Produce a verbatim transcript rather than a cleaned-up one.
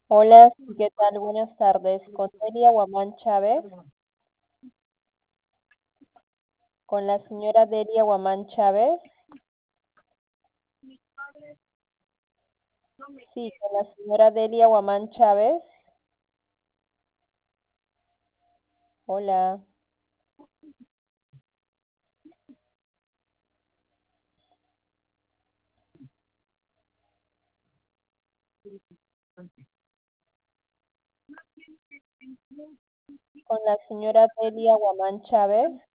Hola, sí, ¿qué tal? Buenas tardes. Con Delia Guamán Chávez, con la señora Delia Guamán Chávez. Sí, con la señora Delia Guamán Chávez. Hola, con la señora Delia Guamán Chávez.